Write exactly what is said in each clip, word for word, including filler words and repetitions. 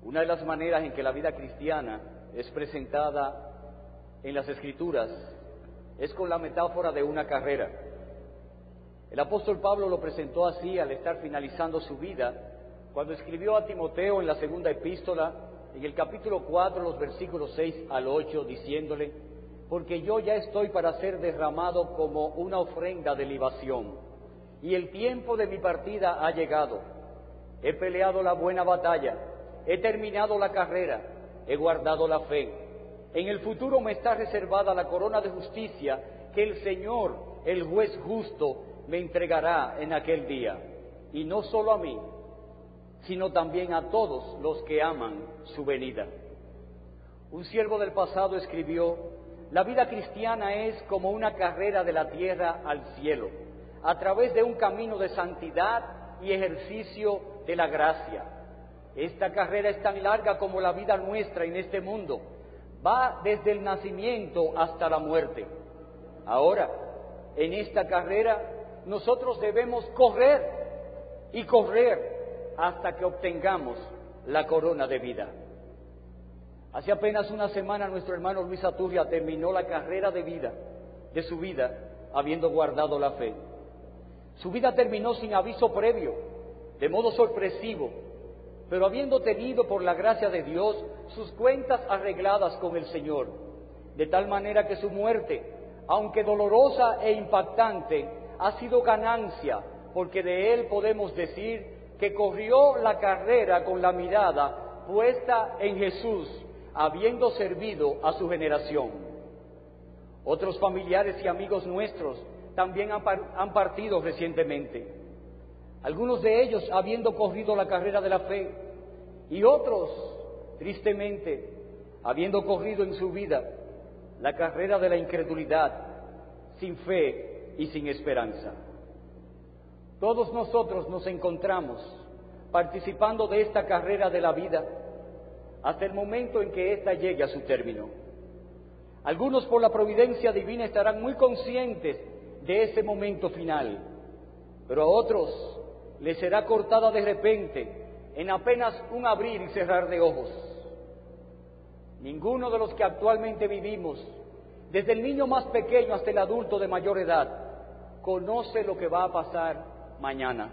Una de las maneras en que la vida cristiana es presentada en las Escrituras es con la metáfora de una carrera. El apóstol Pablo lo presentó así al estar finalizando su vida, cuando escribió a Timoteo en la segunda epístola, en el capítulo cuatro, los versículos seis al ocho, diciéndole: porque yo ya estoy para ser derramado como una ofrenda de libación, y el tiempo de mi partida ha llegado. He peleado la buena batalla, he terminado la carrera, he guardado la fe. En el futuro me está reservada la corona de justicia que el Señor, el juez justo, me entregará en aquel día. Y no solo a mí, sino también a todos los que aman su venida. Un siervo del pasado escribió: la vida cristiana es como una carrera de la tierra al cielo, a través de un camino de santidad y ejercicio de la gracia. Esta carrera es tan larga como la vida nuestra en este mundo. Va desde el nacimiento hasta la muerte. Ahora, en esta carrera, nosotros debemos correr y correr hasta que obtengamos la corona de vida. Hace apenas una semana nuestro hermano Luis Aturria terminó la carrera de vida, de su vida, habiendo guardado la fe. Su vida terminó sin aviso previo, de modo sorpresivo, pero habiendo tenido por la gracia de Dios sus cuentas arregladas con el Señor, de tal manera que su muerte, aunque dolorosa e impactante, ha sido ganancia, porque de él podemos decir que corrió la carrera con la mirada puesta en Jesús, habiendo servido a su generación. Otros familiares y amigos nuestros también han, par- han partido recientemente, algunos de ellos habiendo corrido la carrera de la fe, y otros, tristemente, habiendo corrido en su vida la carrera de la incredulidad, sin fe y sin esperanza. Todos nosotros nos encontramos participando de esta carrera de la vida hasta el momento en que ésta llegue a su término. Algunos, por la providencia divina, estarán muy conscientes de ese momento final, pero a otros les será cortada de repente, en apenas un abrir y cerrar de ojos. Ninguno de los que actualmente vivimos, desde el niño más pequeño hasta el adulto de mayor edad, conoce lo que va a pasar mañana.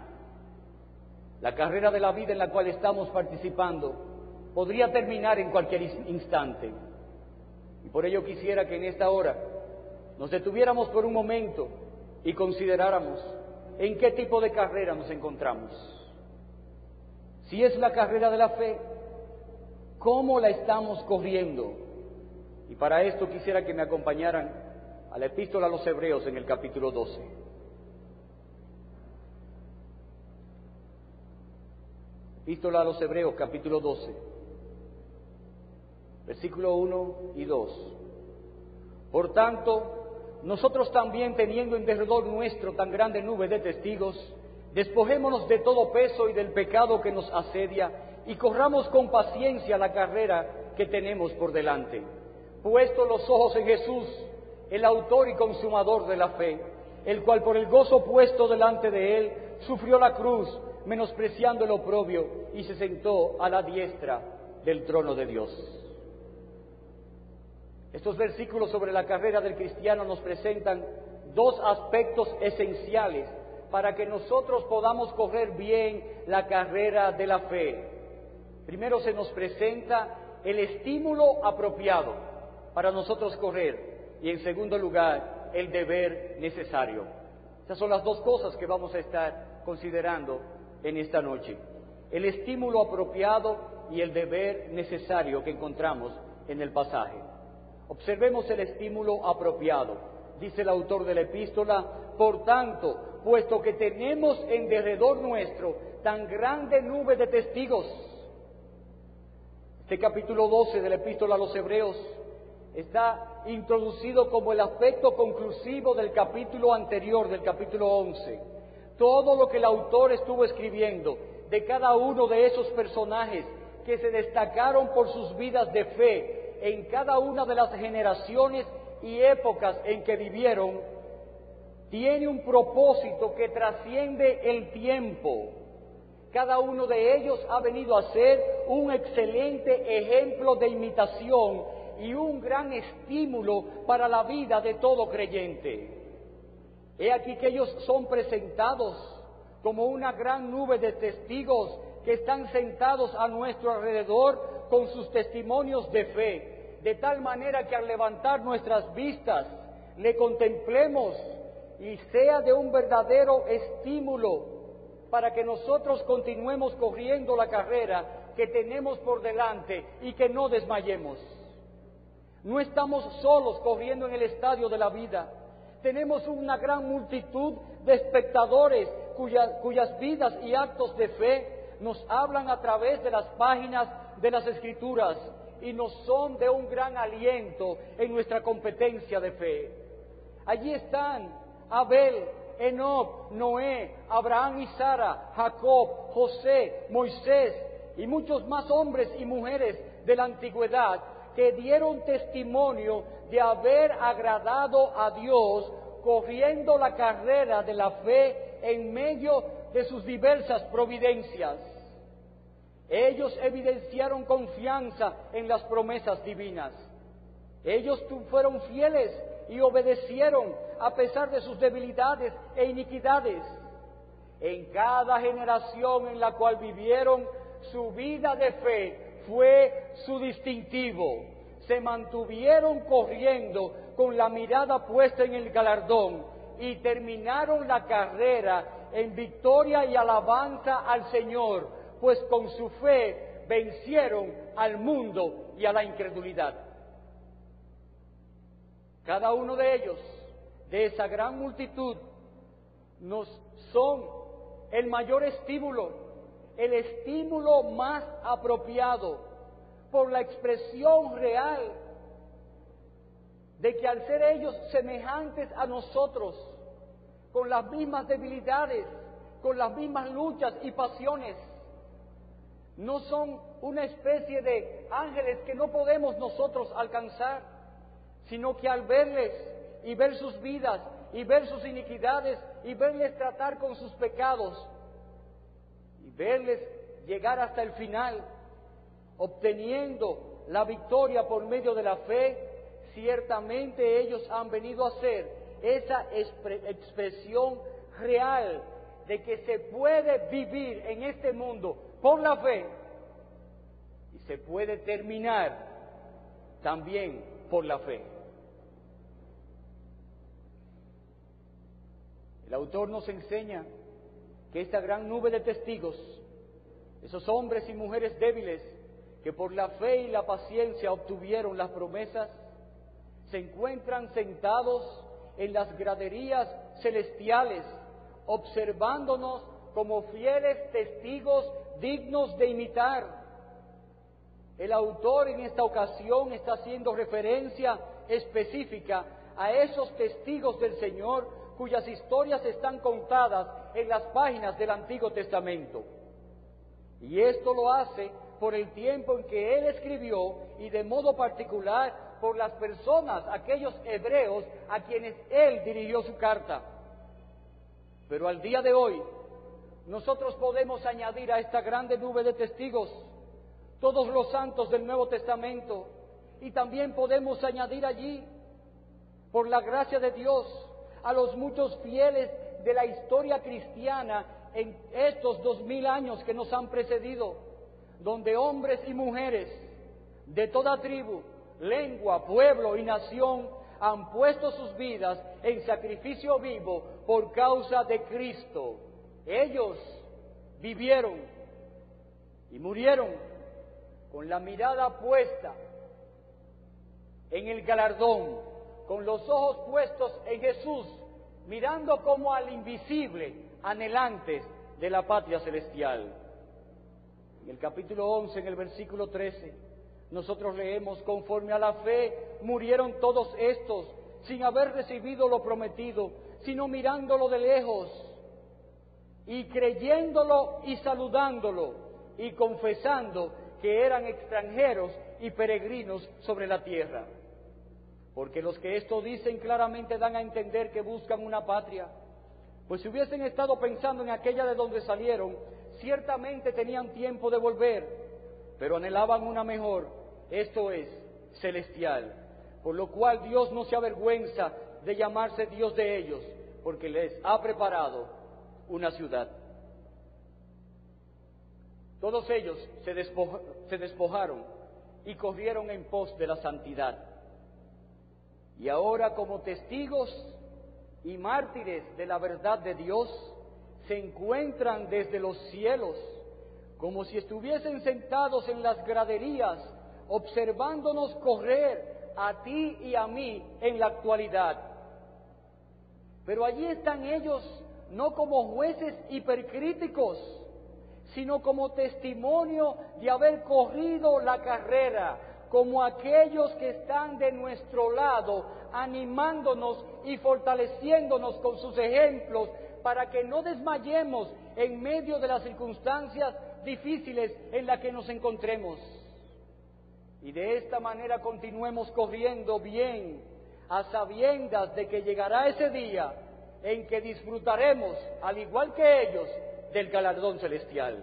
La carrera de la vida en la cual estamos participando podría terminar en cualquier instante. Y por ello quisiera que en esta hora nos detuviéramos por un momento y consideráramos en qué tipo de carrera nos encontramos. Si es la carrera de la fe, ¿cómo la estamos corriendo? Y para esto quisiera que me acompañaran a la epístola a los Hebreos en el capítulo doce. Epístola a los Hebreos, capítulo doce, versículo uno y dos. Por tanto, nosotros también, teniendo en derredor nuestro tan grande nube de testigos, despojémonos de todo peso y del pecado que nos asedia, y corramos con paciencia la carrera que tenemos por delante, puestos los ojos en Jesús, el autor y consumador de la fe, el cual por el gozo puesto delante de él sufrió la cruz, menospreciando el oprobio, y se sentó a la diestra del trono de Dios. Estos versículos sobre la carrera del cristiano nos presentan dos aspectos esenciales para que nosotros podamos correr bien la carrera de la fe. Primero se nos presenta el estímulo apropiado para nosotros correr, y en segundo lugar, el deber necesario. Esas son las dos cosas que vamos a estar considerando en esta noche: el estímulo apropiado y el deber necesario que encontramos en el pasaje. Observemos el estímulo apropiado. Dice el autor de la epístola: por tanto, puesto que tenemos en derredor nuestro tan grande nube de testigos. Este capítulo doce de la epístola a los Hebreos está introducido como el aspecto conclusivo del capítulo anterior, del capítulo once. Todo lo que el autor estuvo escribiendo de cada uno de esos personajes que se destacaron por sus vidas de fe en cada una de las generaciones y épocas en que vivieron, tiene un propósito que trasciende el tiempo, Cada uno de ellos ha venido a ser un excelente ejemplo de imitación y un gran estímulo para la vida de todo creyente. He aquí que ellos son presentados como una gran nube de testigos que están sentados a nuestro alrededor con sus testimonios de fe, de tal manera que al levantar nuestras vistas le contemplemos y sea de un verdadero estímulo para que nosotros continuemos corriendo la carrera que tenemos por delante y que no desmayemos. No estamos solos corriendo en el estadio de la vida. Tenemos una gran multitud de espectadores cuya, cuyas vidas y actos de fe nos hablan a través de las páginas de las Escrituras y nos son de un gran aliento en nuestra competencia de fe. Allí están Abel, Enoc, Noé, Abraham y Sara, Jacob, José, Moisés y muchos más hombres y mujeres de la antigüedad que dieron testimonio de haber agradado a Dios corriendo la carrera de la fe en medio de sus diversas providencias. Ellos evidenciaron confianza en las promesas divinas. Ellos fueron fieles y obedecieron a pesar de sus debilidades e iniquidades. En cada generación en la cual vivieron, su vida de fe fue su distintivo. Se mantuvieron corriendo con la mirada puesta en el galardón y terminaron la carrera en victoria y alabanza al Señor, pues con su fe vencieron al mundo y a la incredulidad. Cada uno de ellos, de esa gran multitud, nos son el mayor estímulo, el estímulo más apropiado por la expresión real de que al ser ellos semejantes a nosotros, con las mismas debilidades, con las mismas luchas y pasiones, no son una especie de ángeles que no podemos nosotros alcanzar, sino que al verles y ver sus vidas y ver sus iniquidades y verles tratar con sus pecados y verles llegar hasta el final, obteniendo la victoria por medio de la fe, ciertamente ellos han venido a ser esa expresión real de que se puede vivir en este mundo por la fe y se puede terminar también por la fe. El autor nos enseña que esta gran nube de testigos, esos hombres y mujeres débiles que por la fe y la paciencia obtuvieron las promesas, se encuentran sentados en las graderías celestiales, observándonos como fieles testigos dignos de imitar. El autor en esta ocasión está haciendo referencia específica a esos testigos del Señor cuyas historias están contadas en las páginas del Antiguo Testamento. Y esto lo hace por el tiempo en que él escribió y de modo particular por las personas, aquellos hebreos a quienes él dirigió su carta. Pero al día de hoy, nosotros podemos añadir a esta grande nube de testigos todos los santos del Nuevo Testamento y también podemos añadir allí, por la gracia de Dios, a los muchos fieles de la historia cristiana en estos dos mil años que nos han precedido, donde hombres y mujeres de toda tribu, lengua, pueblo y nación han puesto sus vidas en sacrificio vivo por causa de Cristo. Ellos vivieron y murieron con la mirada puesta en el galardón, con los ojos puestos en Jesús, mirando como al invisible, anhelantes de la patria celestial. En el capítulo once, en el versículo trece, nosotros leemos: conforme a la fe murieron todos estos, sin haber recibido lo prometido, sino mirándolo de lejos, y creyéndolo y saludándolo, y confesando que eran extranjeros y peregrinos sobre la tierra. Porque los que esto dicen claramente dan a entender que buscan una patria. Pues si hubiesen estado pensando en aquella de donde salieron, ciertamente tenían tiempo de volver, pero anhelaban una mejor, esto es, celestial, por lo cual Dios no se avergüenza de llamarse Dios de ellos, porque les ha preparado una ciudad. Todos ellos se, despoja, se despojaron y corrieron en pos de la santidad. Y ahora, como testigos y mártires de la verdad de Dios, se encuentran desde los cielos, como si estuviesen sentados en las graderías, observándonos correr a ti y a mí en la actualidad. Pero allí están ellos, no como jueces hipercríticos, sino como testimonio de haber corrido la carrera, como aquellos que están de nuestro lado, animándonos y fortaleciéndonos con sus ejemplos, para que no desmayemos en medio de las circunstancias difíciles en las que nos encontremos. Y de esta manera continuemos corriendo bien, a sabiendas de que llegará ese día en que disfrutaremos, al igual que ellos, del galardón celestial.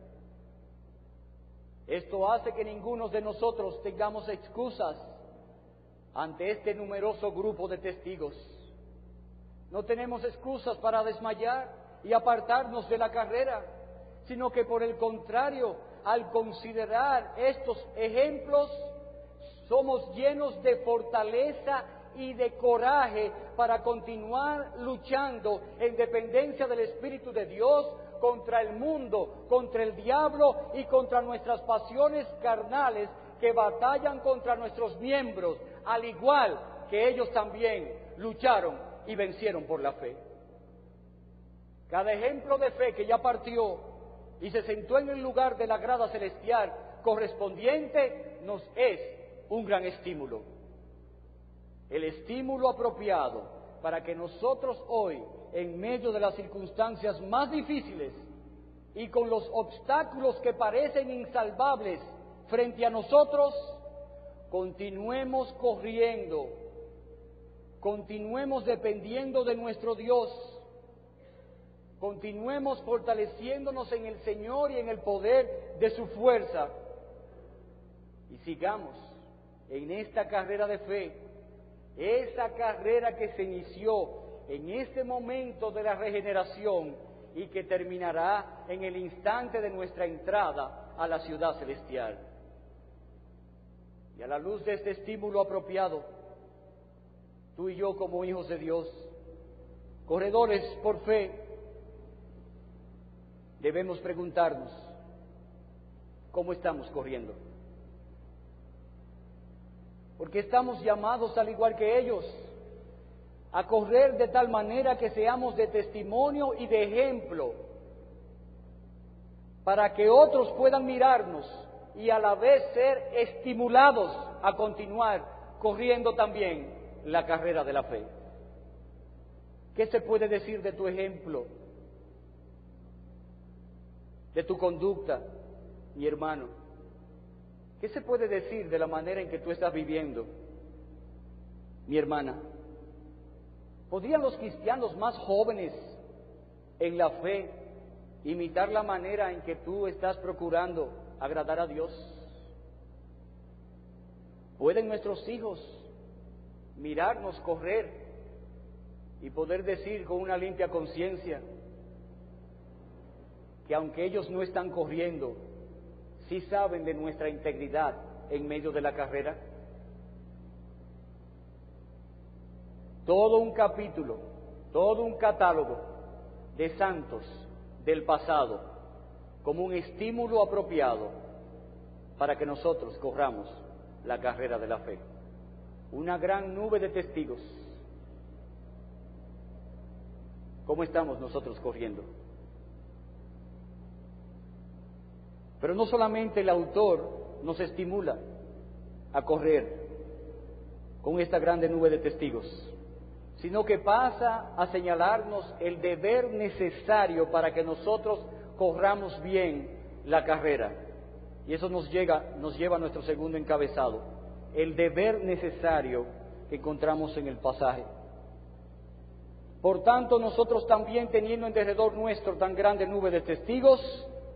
Esto hace que ninguno de nosotros tengamos excusas ante este numeroso grupo de testigos. No tenemos excusas para desmayar y apartarnos de la carrera, sino que por el contrario, al considerar estos ejemplos, somos llenos de fortaleza y de coraje para continuar luchando en dependencia del Espíritu de Dios contra el mundo, contra el diablo y contra nuestras pasiones carnales que batallan contra nuestros miembros, al igual que ellos también lucharon y vencieron por la fe. Cada ejemplo de fe que ya partió y se sentó en el lugar de la grada celestial correspondiente nos es un gran estímulo. El estímulo apropiado para que nosotros hoy, en medio de las circunstancias más difíciles y con los obstáculos que parecen insalvables frente a nosotros, continuemos corriendo, continuemos dependiendo de nuestro Dios, continuemos fortaleciéndonos en el Señor y en el poder de su fuerza, y sigamos en esta carrera de fe, esa carrera que se inició en este momento de la regeneración y que terminará en el instante de nuestra entrada a la ciudad celestial. Y a la luz de este estímulo apropiado, tú y yo como hijos de Dios, corredores por fe, debemos preguntarnos, ¿cómo estamos corriendo? Porque estamos llamados, al igual que ellos, a correr de tal manera que seamos de testimonio y de ejemplo, para que otros puedan mirarnos y a la vez ser estimulados a continuar corriendo también la carrera de la fe. ¿Qué se puede decir de tu ejemplo, de tu conducta, mi hermano? ¿Qué se puede decir de la manera en que tú estás viviendo, mi hermana? ¿Podrían los cristianos más jóvenes en la fe imitar la manera en que tú estás procurando agradar a Dios? ¿Pueden nuestros hijos mirarnos correr y poder decir con una limpia conciencia que aunque ellos no están corriendo, sí saben de nuestra integridad en medio de la carrera? Todo un capítulo, todo un catálogo de santos del pasado como un estímulo apropiado para que nosotros corramos la carrera de la fe. Una gran nube de testigos. ¿Cómo estamos nosotros corriendo? Pero no solamente el autor nos estimula a correr con esta grande nube de testigos, sino que pasa a señalarnos el deber necesario para que nosotros corramos bien la carrera. Y eso nos, llega, nos lleva a nuestro segundo encabezado, el deber necesario que encontramos en el pasaje. Por tanto, nosotros también, teniendo en derredor nuestro tan grande nube de testigos,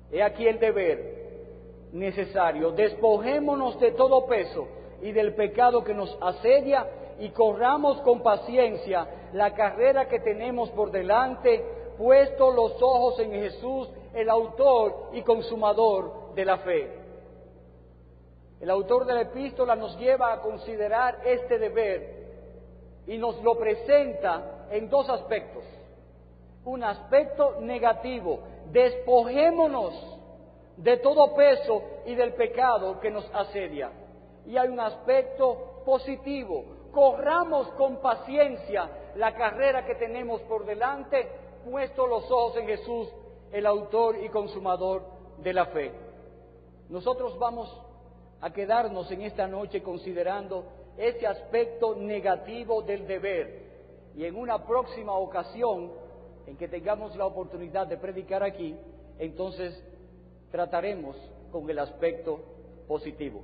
He aquí el deber necesario: despojémonos de todo peso y del pecado que nos asedia y corramos con paciencia la carrera que tenemos por delante, puesto los ojos en Jesús, el autor y consumador de la fe. El autor de la epístola nos lleva a considerar este deber y nos lo presenta en dos aspectos. Un aspecto negativo: despojémonos de todo peso y del pecado que nos asedia. Y hay un aspecto positivo: corramos con paciencia la carrera que tenemos por delante, puesto los ojos en Jesús, el autor y consumador de la fe. Nosotros vamos a quedarnos en esta noche considerando ese aspecto negativo del deber, y en una próxima ocasión en que tengamos la oportunidad de predicar aquí, entonces trataremos con el aspecto positivo.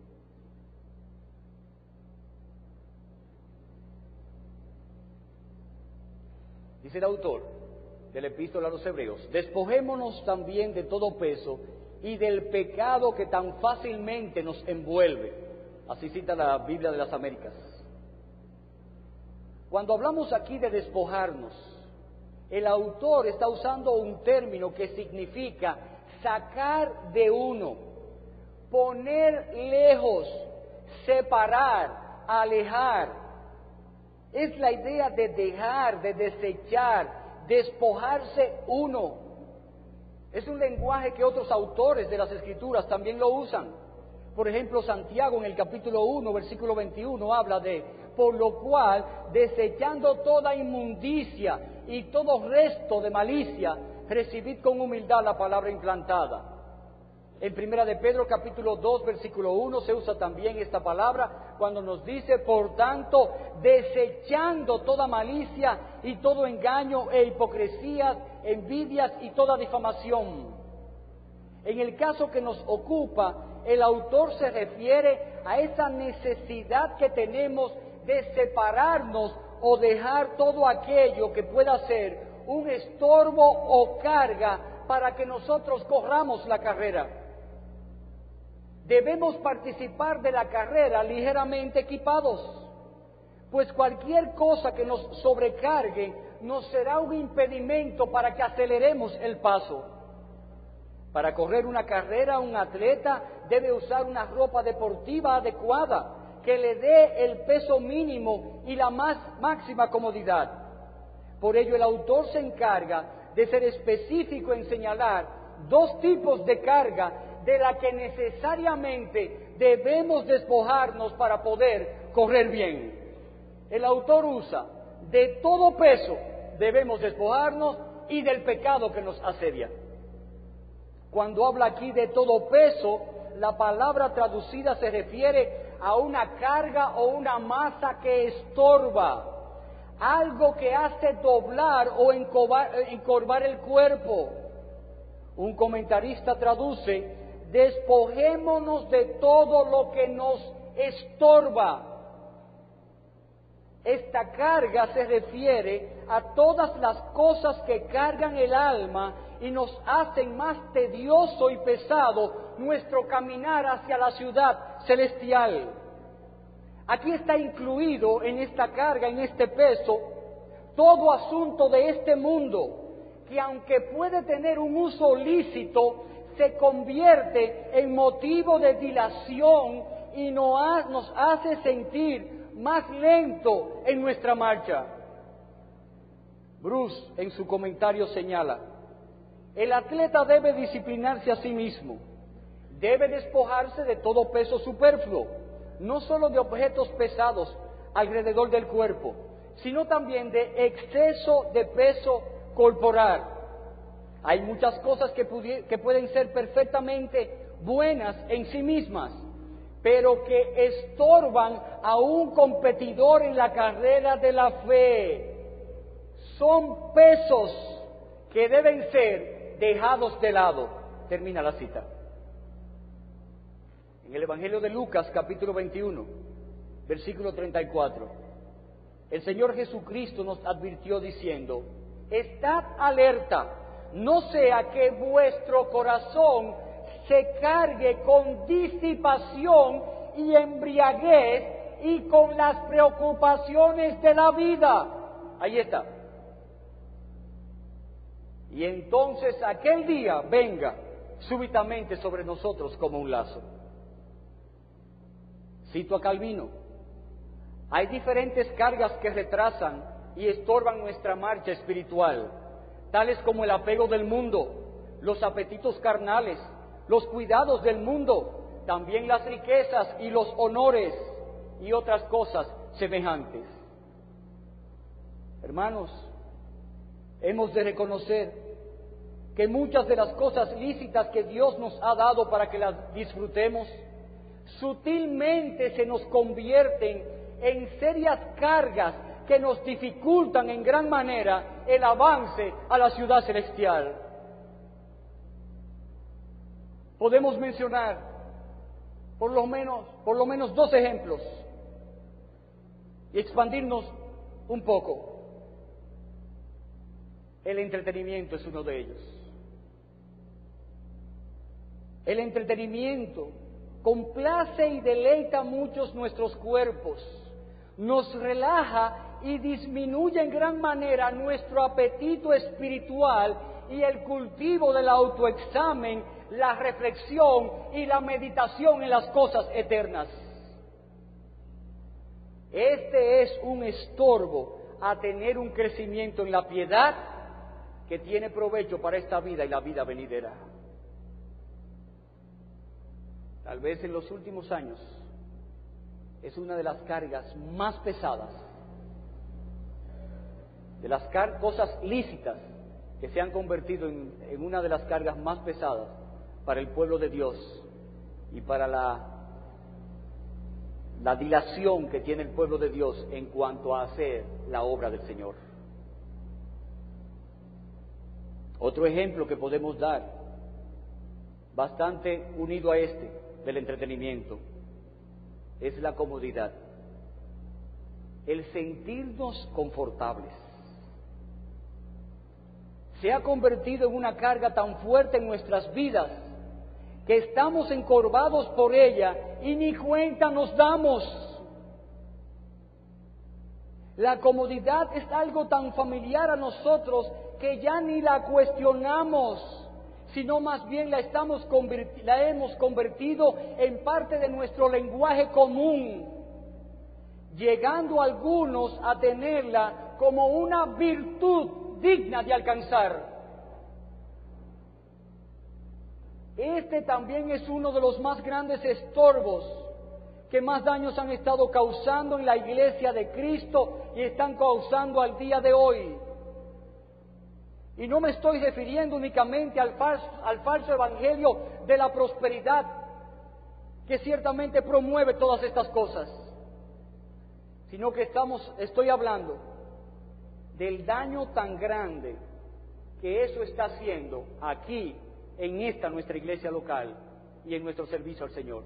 Dice el autor de la epístola a los Hebreos: despojémonos también de todo peso y del pecado que tan fácilmente nos envuelve. Así cita la Biblia de las Américas. Cuando hablamos aquí de despojarnos, el autor está usando un término que significa sacar de uno, poner lejos, separar, alejar. Es la idea de dejar, de desechar, despojarse uno. Es un lenguaje que otros autores de las Escrituras también lo usan. Por ejemplo, Santiago en el capítulo uno, versículo veintiuno, habla de: por lo cual, desechando toda inmundicia y todo resto de malicia, recibid con humildad la palabra implantada. En Primera de Pedro capítulo dos, versículo uno, se usa también esta palabra cuando nos dice: por tanto, desechando toda malicia y todo engaño e hipocresías, envidias y toda difamación. En el caso que nos ocupa, el autor se refiere a esa necesidad que tenemos de separarnos o dejar todo aquello que pueda ser un estorbo o carga para que nosotros corramos la carrera. Debemos participar de la carrera ligeramente equipados, pues cualquier cosa que nos sobrecargue nos será un impedimento para que aceleremos el paso. Para correr una carrera, un atleta debe usar una ropa deportiva adecuada que le dé el peso mínimo y la más máxima comodidad. Por ello, el autor se encarga de ser específico en señalar dos tipos de carga de la que necesariamente debemos despojarnos para poder correr bien. El autor usa: de todo peso debemos despojarnos y del pecado que nos asedia. Cuando habla aquí de todo peso, la palabra traducida se refiere a una carga o una masa que estorba, algo que hace doblar o encorvar, encorvar el cuerpo. Un comentarista traduce: despojémonos de todo lo que nos estorba. Esta carga se refiere a todas las cosas que cargan el alma y nos hacen más tedioso y pesado nuestro caminar hacia la ciudad celestial. Aquí está incluido en esta carga, en este peso, todo asunto de este mundo, que aunque puede tener un uso lícito, se convierte en motivo de dilación y nos hace sentir más lento en nuestra marcha. Bruce, en su comentario, señala: el atleta debe disciplinarse a sí mismo, debe despojarse de todo peso superfluo, no solo de objetos pesados alrededor del cuerpo, sino también de exceso de peso corporal. Hay muchas cosas que, que pueden ser perfectamente buenas en sí mismas, pero que estorban a un competidor en la carrera de la fe. Son pesos que deben ser dejados de lado. Termina la cita. En el Evangelio de Lucas, capítulo veintiuno, versículo treinta y cuatro, el Señor Jesucristo nos advirtió diciendo: estad alerta, no sea que vuestro corazón se cargue con disipación y embriaguez y con las preocupaciones de la vida. Ahí está. Y entonces aquel día venga súbitamente sobre nosotros como un lazo. Cito a Calvino: hay diferentes cargas que retrasan y estorban nuestra marcha espiritual, tales como el apego del mundo, los apetitos carnales, los cuidados del mundo, también las riquezas y los honores y otras cosas semejantes. Hermanos, hemos de reconocer que muchas de las cosas lícitas que Dios nos ha dado para que las disfrutemos, sutilmente se nos convierten en serias cargas que nos dificultan en gran manera el avance a la ciudad celestial. Podemos mencionar por lo menos, por lo menos dos ejemplos y expandirnos un poco. El entretenimiento es uno de ellos. El entretenimiento complace y deleita muchos nuestros cuerpos, nos relaja y disminuye en gran manera nuestro apetito espiritual y el cultivo del autoexamen, la reflexión y la meditación en las cosas eternas. Este es un estorbo a tener un crecimiento en la piedad que tiene provecho para esta vida y la vida venidera. Tal vez en los últimos años es una de las cargas más pesadas, de las car- cosas lícitas que se han convertido en, en una de las cargas más pesadas para el pueblo de Dios y para la, la dilación que tiene el pueblo de Dios en cuanto a hacer la obra del Señor. Otro ejemplo que podemos dar, bastante unido a este, del entretenimiento, es la comodidad, el sentirnos confortables. Se ha convertido en una carga tan fuerte en nuestras vidas que estamos encorvados por ella y ni cuenta nos damos. La comodidad es algo tan familiar a nosotros que ya ni la cuestionamos, sino más bien la, estamos converti- la hemos convertido en parte de nuestro lenguaje común, llegando algunos a tenerla como una virtud digna de alcanzar. Este también es uno de los más grandes estorbos que más daños han estado causando en la iglesia de Cristo y están causando al día de hoy. Y no me estoy refiriendo únicamente al falso, al falso evangelio de la prosperidad, que ciertamente promueve todas estas cosas, sino que estamos, estoy hablando del daño tan grande que eso está haciendo aquí, en esta nuestra iglesia local y en nuestro servicio al Señor.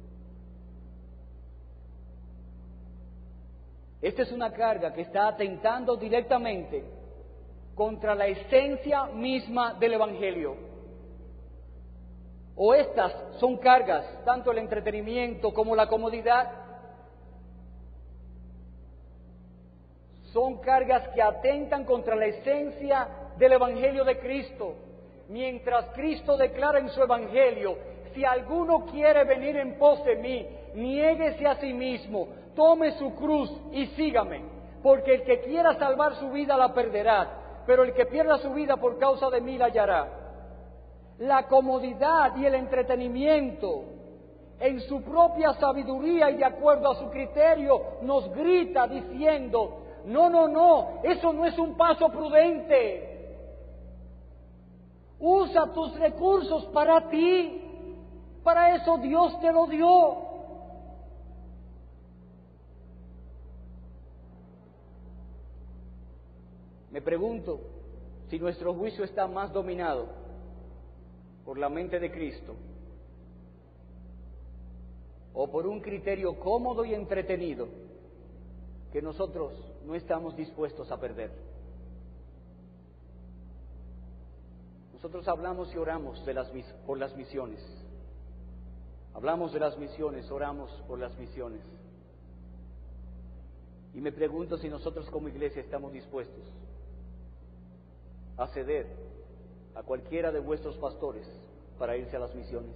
Esta es una carga que está atentando directamente contra la esencia misma del Evangelio. O estas son cargas, tanto el entretenimiento como la comodidad, son cargas que atentan contra la esencia del Evangelio de Cristo. Mientras Cristo declara en su Evangelio: si alguno quiere venir en pos de mí, niéguese a sí mismo, tome su cruz y sígame, porque el que quiera salvar su vida la perderá, pero el que pierda su vida por causa de mí la hallará. La comodidad y el entretenimiento, en su propia sabiduría y de acuerdo a su criterio, nos grita diciendo: no, no, no, eso no es un paso prudente. Usa tus recursos para ti, para eso Dios te lo dio. Me pregunto si nuestro juicio está más dominado por la mente de Cristo o por un criterio cómodo y entretenido que nosotros no estamos dispuestos a perder. Nosotros hablamos y oramos de las, por las misiones. Hablamos de las misiones, oramos por las misiones. Y me pregunto si nosotros como iglesia estamos dispuestos a ceder a cualquiera de vuestros pastores para irse a las misiones.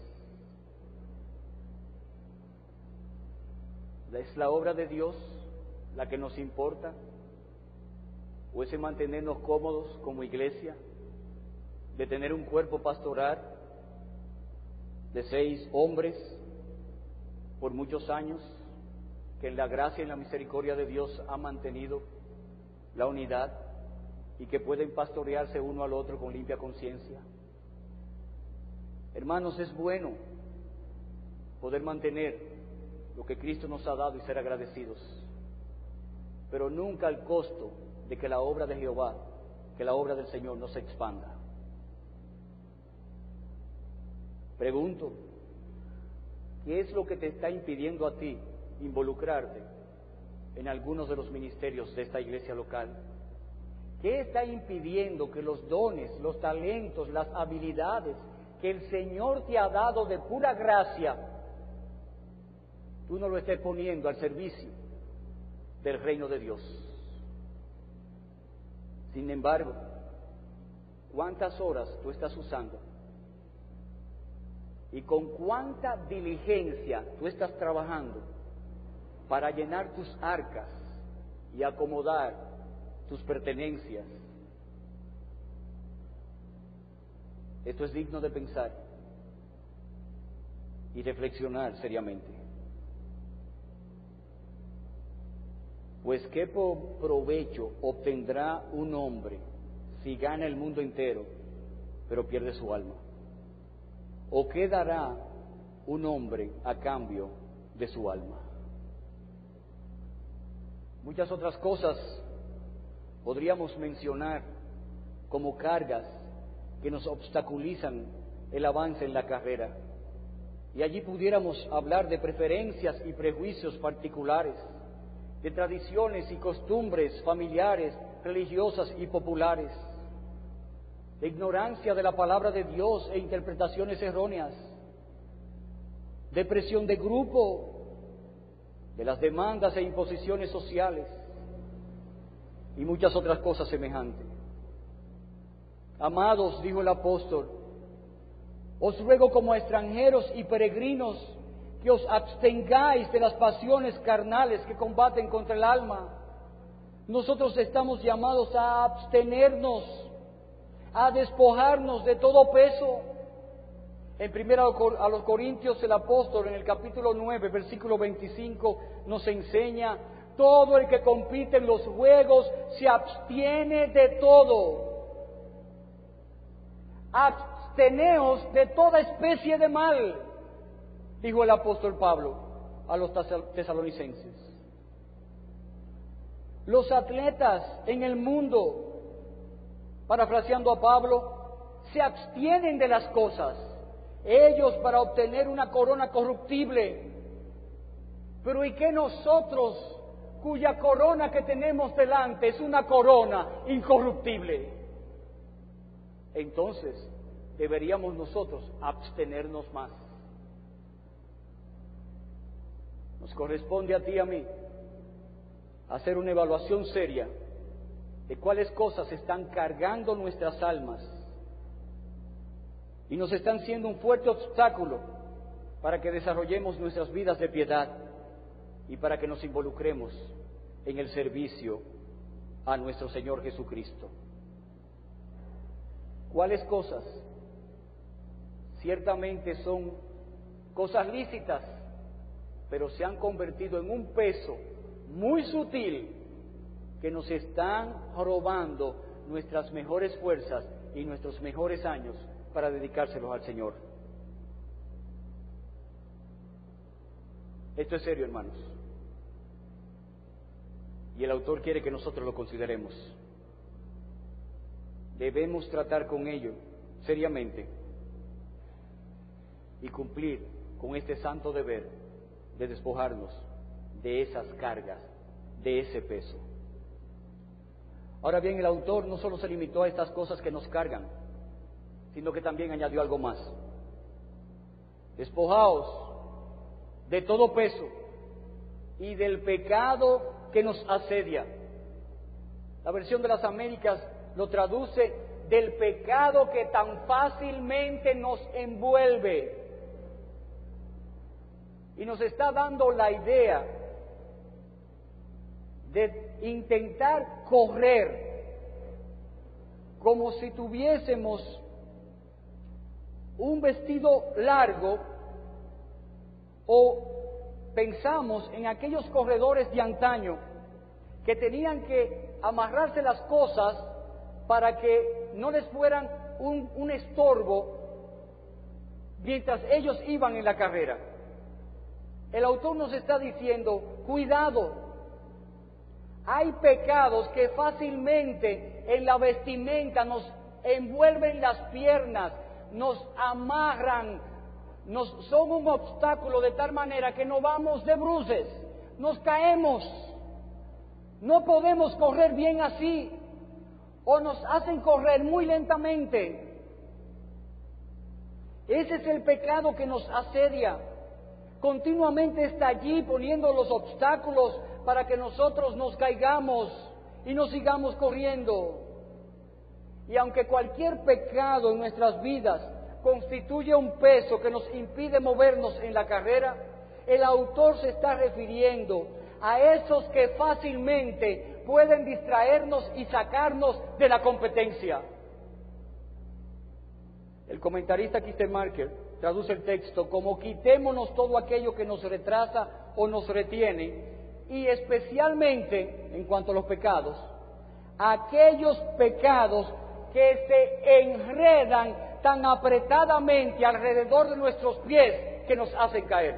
¿Es la obra de Dios la que nos importa? ¿O es el mantenernos cómodos como iglesia? De tener un cuerpo pastoral de seis hombres por muchos años, que en la gracia y en la misericordia de Dios ha mantenido la unidad y que pueden pastorearse uno al otro con limpia conciencia. Hermanos, es bueno poder mantener lo que Cristo nos ha dado y ser agradecidos, pero nunca al costo de que la obra de Jehová, que la obra del Señor no se expanda. Pregunto, ¿qué es lo que te está impidiendo a ti involucrarte en algunos de los ministerios de esta iglesia local? ¿Qué está impidiendo que los dones, los talentos, las habilidades que el Señor te ha dado de pura gracia, tú no lo estés poniendo al servicio del reino de Dios? Sin embargo, ¿cuántas horas tú estás usando? ¿Y con cuánta diligencia tú estás trabajando para llenar tus arcas y acomodar tus pertenencias? Esto es digno de pensar y reflexionar seriamente. Pues qué provecho obtendrá un hombre si gana el mundo entero, pero pierde su alma. ¿O qué dará un hombre a cambio de su alma? Muchas otras cosas podríamos mencionar como cargas que nos obstaculizan el avance en la carrera. Y allí pudiéramos hablar de preferencias y prejuicios particulares, de tradiciones y costumbres familiares, religiosas y populares, de ignorancia de la palabra de Dios e interpretaciones erróneas, de presión de grupo, de las demandas e imposiciones sociales y muchas otras cosas semejantes. Amados, dijo el apóstol, os ruego como extranjeros y peregrinos que os abstengáis de las pasiones carnales que combaten contra el alma. Nosotros estamos llamados a abstenernos, a despojarnos de todo peso. En primera a los Corintios el apóstol en el capítulo nueve, versículo veinticinco nos enseña: todo el que compite en los juegos se abstiene de todo. Absteneos de toda especie de mal, dijo el apóstol Pablo a los tesalonicenses. Los atletas en el mundo, parafraseando a Pablo, se abstienen de las cosas, ellos para obtener una corona corruptible. Pero ¿y qué nosotros, cuya corona que tenemos delante es una corona incorruptible? Entonces deberíamos nosotros abstenernos más. Nos corresponde a ti y a mí hacer una evaluación seria de cuáles cosas están cargando nuestras almas y nos están siendo un fuerte obstáculo para que desarrollemos nuestras vidas de piedad y para que nos involucremos en el servicio a nuestro Señor Jesucristo. ¿Cuáles cosas? Ciertamente son cosas lícitas, pero se han convertido en un peso muy sutil que nos están robando nuestras mejores fuerzas y nuestros mejores años para dedicárselos al Señor. Esto es serio, hermanos. Y el autor quiere que nosotros lo consideremos. Debemos tratar con ello seriamente y cumplir con este santo deber de despojarnos de esas cargas, de ese peso. Ahora bien, el autor no solo se limitó a estas cosas que nos cargan, sino que también añadió algo más. Despojaos de todo peso y del pecado que nos asedia. La versión de las Américas lo traduce del pecado que tan fácilmente nos envuelve. Y nos está dando la idea de intentar correr como si tuviésemos un vestido largo, o pensamos en aquellos corredores de antaño que tenían que amarrarse las cosas para que no les fueran un, un estorbo mientras ellos iban en la carrera. El autor nos está diciendo, cuidado, hay pecados que fácilmente en la vestimenta nos envuelven las piernas, nos amarran, nos son un obstáculo de tal manera que no vamos de bruces, nos caemos, no podemos correr bien así, o nos hacen correr muy lentamente. Ese es el pecado que nos asedia. Continuamente está allí poniendo los obstáculos para que nosotros nos caigamos y no sigamos corriendo. Y aunque cualquier pecado en nuestras vidas constituye un peso que nos impide movernos en la carrera, el autor se está refiriendo a esos que fácilmente pueden distraernos y sacarnos de la competencia. El comentarista Kistermarker traduce el texto como: quitémonos todo aquello que nos retrasa o nos retiene, y especialmente, en cuanto a los pecados, aquellos pecados que se enredan tan apretadamente alrededor de nuestros pies que nos hacen caer.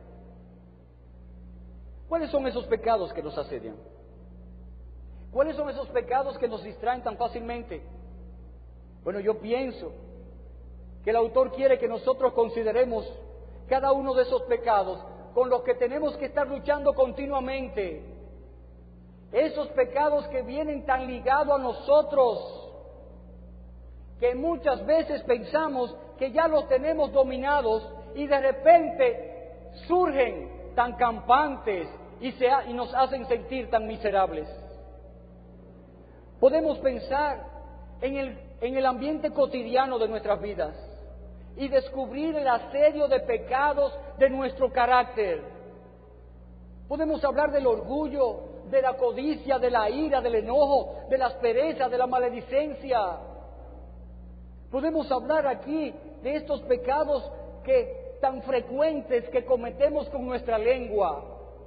¿Cuáles son esos pecados que nos asedian? ¿Cuáles son esos pecados que nos distraen tan fácilmente? Bueno, yo pienso que el autor quiere que nosotros consideremos cada uno de esos pecados con los que tenemos que estar luchando continuamente. Esos pecados que vienen tan ligados a nosotros, que muchas veces pensamos que ya los tenemos dominados y de repente surgen tan campantes y, se ha, y nos hacen sentir tan miserables. Podemos pensar en el, en el ambiente cotidiano de nuestras vidas y descubrir el asedio de pecados de nuestro carácter. Podemos hablar del orgullo, de la codicia, de la ira, del enojo, de la aspereza, de la maledicencia. Podemos hablar aquí de estos pecados que tan frecuentes que cometemos con nuestra lengua.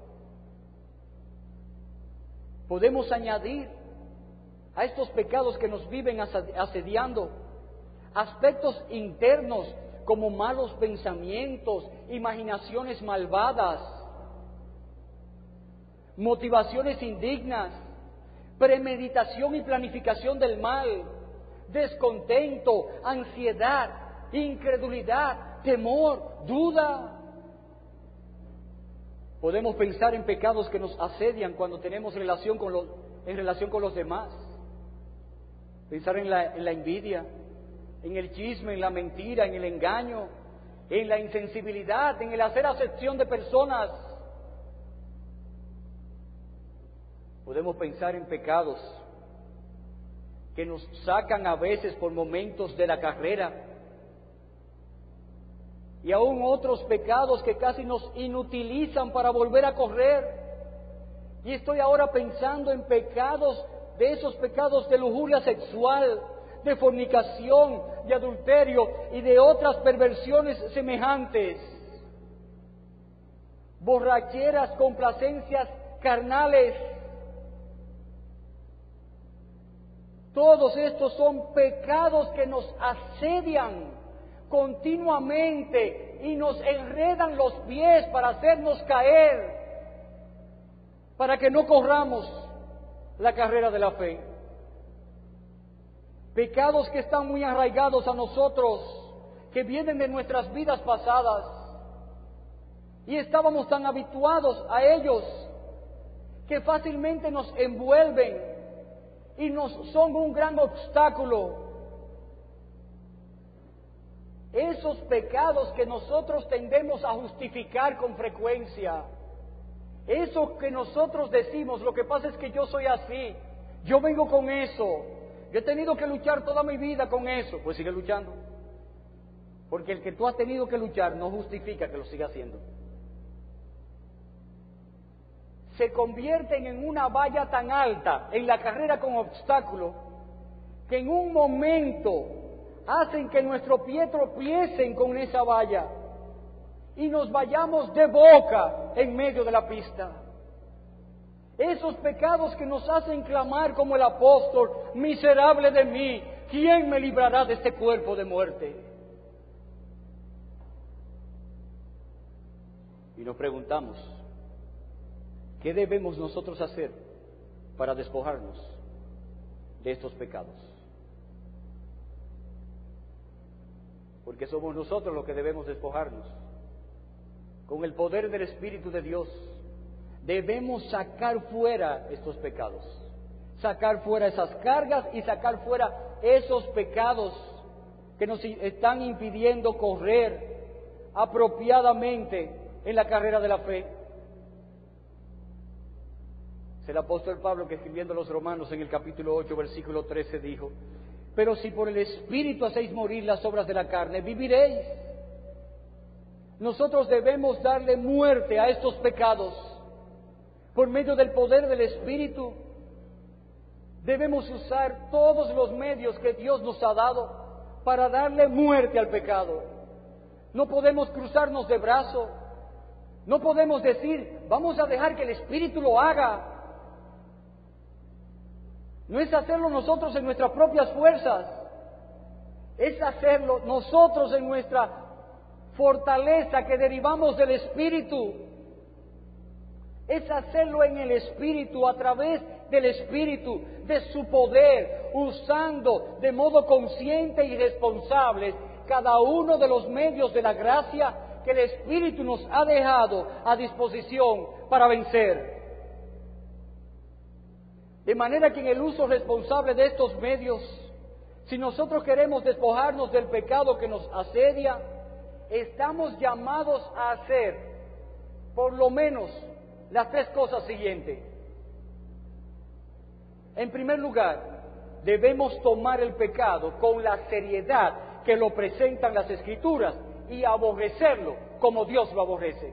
Podemos añadir a estos pecados que nos viven asediando aspectos internos como malos pensamientos, imaginaciones malvadas, motivaciones indignas, premeditación y planificación del mal, descontento, ansiedad, incredulidad, temor, duda. Podemos pensar en pecados que nos asedian cuando tenemos relación con los, en relación con los demás. Pensar en la, en la envidia, en el chisme, en la mentira, en el engaño, en la insensibilidad, en el hacer acepción de personas. Podemos pensar en pecados que nos sacan a veces por momentos de la carrera, y aún otros pecados que casi nos inutilizan para volver a correr. Y estoy ahora pensando en pecados, de esos pecados de lujuria sexual, de fornicación, de adulterio y de otras perversiones semejantes, borracheras, complacencias carnales. Todos estos son pecados que nos asedian continuamente y nos enredan los pies para hacernos caer, para que no corramos la carrera de la fe. Pecados que están muy arraigados a nosotros, que vienen de nuestras vidas pasadas, y estábamos tan habituados a ellos que fácilmente nos envuelven y nos son un gran obstáculo. Esos pecados que nosotros tendemos a justificar con frecuencia, eso que nosotros decimos, lo que pasa es que yo soy así, yo vengo con eso, yo he tenido que luchar toda mi vida con eso, pues sigue luchando. Porque el que tú has tenido que luchar no justifica que lo siga haciendo. Se convierten en una valla tan alta en la carrera con obstáculos que en un momento hacen que nuestros pies tropiecen con esa valla y nos vayamos de boca en medio de la pista. Esos pecados que nos hacen clamar como el apóstol: miserable de mí, ¿quién me librará de este cuerpo de muerte? Y nos preguntamos, ¿qué debemos nosotros hacer para despojarnos de estos pecados? Porque somos nosotros los que debemos despojarnos. Con el poder del Espíritu de Dios, debemos sacar fuera estos pecados, sacar fuera esas cargas y sacar fuera esos pecados que nos están impidiendo correr apropiadamente en la carrera de la fe. Es el apóstol Pablo que, escribiendo a los Romanos en el capítulo ocho, versículo trece, dijo: pero si por el Espíritu hacéis morir las obras de la carne, viviréis. Nosotros debemos darle muerte a estos pecados por medio del poder del Espíritu. Debemos usar todos los medios que Dios nos ha dado para darle muerte al pecado. No podemos cruzarnos de brazo. No podemos decir, vamos a dejar que el Espíritu lo haga. No es hacerlo nosotros en nuestras propias fuerzas. Es hacerlo nosotros en nuestra fortaleza que derivamos del Espíritu. Es hacerlo en el Espíritu, a través del Espíritu, de su poder, usando de modo consciente y responsable cada uno de los medios de la gracia que el Espíritu nos ha dejado a disposición para vencer. De manera que en el uso responsable de estos medios, si nosotros queremos despojarnos del pecado que nos asedia, estamos llamados a hacer por lo menos las tres cosas siguientes. En primer lugar, debemos tomar el pecado con la seriedad que lo presentan las Escrituras y aborrecerlo como Dios lo aborrece.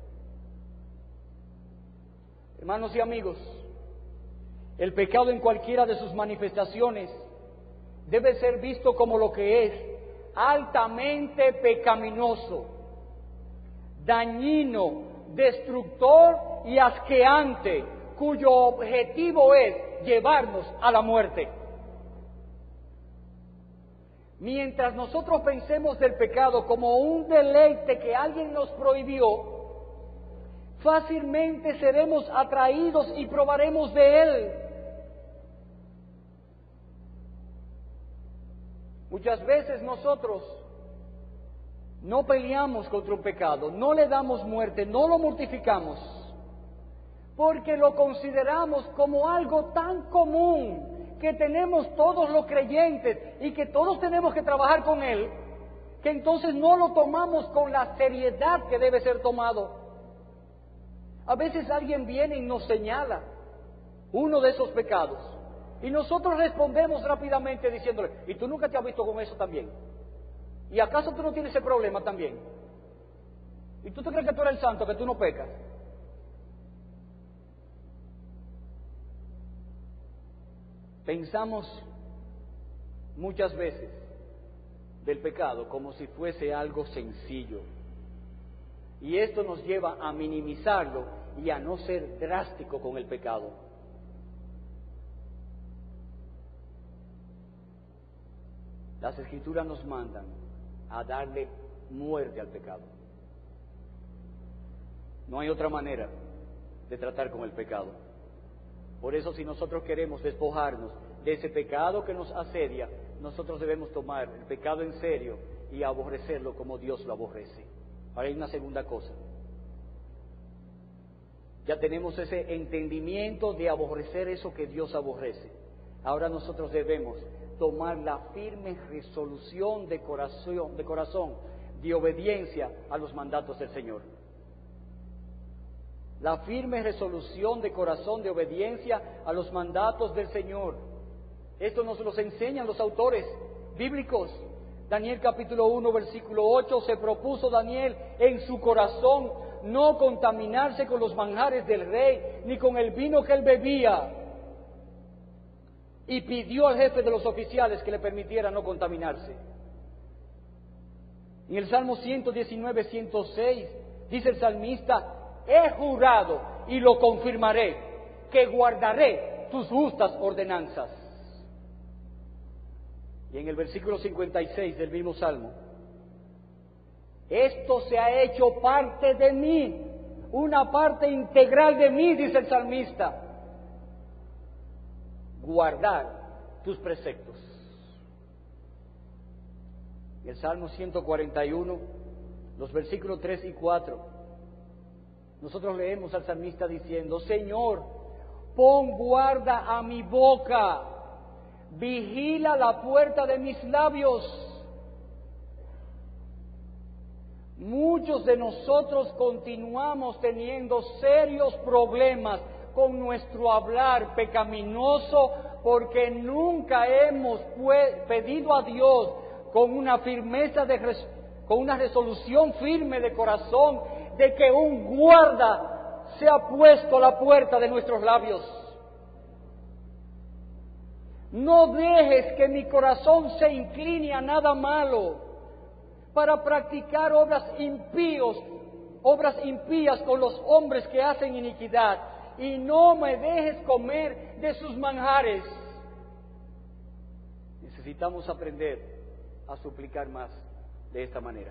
Hermanos y amigos, el pecado en cualquiera de sus manifestaciones debe ser visto como lo que es: altamente pecaminoso, dañino, destructor y asqueante, cuyo objetivo es llevarnos a la muerte. Mientras nosotros pensemos del pecado como un deleite que alguien nos prohibió, fácilmente seremos atraídos y probaremos de él. Muchas veces nosotros no peleamos contra un pecado, no le damos muerte, no lo mortificamos, porque lo consideramos como algo tan común que tenemos todos los creyentes y que todos tenemos que trabajar con él, que entonces no lo tomamos con la seriedad que debe ser tomado. A veces alguien viene y nos señala uno de esos pecados y nosotros respondemos rápidamente diciéndole: ¿y tú nunca te has visto con eso también? ¿Y acaso tú no tienes ese problema también? ¿Y tú te crees que tú eres el santo, que tú no pecas? Pensamos muchas veces del pecado como si fuese algo sencillo. Y esto nos lleva a minimizarlo y a no ser drástico con el pecado. Las Escrituras nos mandan a darle muerte al pecado. No hay otra manera de tratar con el pecado. Por eso, si nosotros queremos despojarnos de ese pecado que nos asedia, nosotros debemos tomar el pecado en serio y aborrecerlo como Dios lo aborrece. Ahora hay una segunda cosa. Ya tenemos ese entendimiento de aborrecer eso que Dios aborrece. Ahora nosotros debemos tomar la firme resolución de corazón, de corazón, de obediencia a los mandatos del Señor. La firme resolución de corazón de obediencia a los mandatos del Señor. Esto nos lo enseñan los autores bíblicos. Daniel capítulo uno, versículo ocho, se propuso Daniel en su corazón no contaminarse con los manjares del rey, ni con el vino que él bebía. Y pidió al jefe de los oficiales que le permitiera no contaminarse. En el Salmo ciento diecinueve, ciento seis, dice el salmista: he jurado y lo confirmaré, que guardaré tus justas ordenanzas. Y en el versículo cincuenta y seis del mismo Salmo: esto se ha hecho parte de mí, una parte integral de mí, dice el salmista, guardar tus preceptos. En el Salmo ciento cuarenta y uno, los versículos tres y cuatro, nosotros leemos al salmista diciendo: Señor, pon guarda a mi boca, vigila la puerta de mis labios. Muchos de nosotros continuamos teniendo serios problemas con nuestro hablar pecaminoso porque nunca hemos pedido a Dios con una firmeza de res, con una resolución firme de corazón de que un guarda sea puesto a la puerta de nuestros labios. No dejes que mi corazón se incline a nada malo para practicar obras impíos, obras impías con los hombres que hacen iniquidad, y no me dejes comer de sus manjares. Necesitamos aprender a suplicar más de esta manera.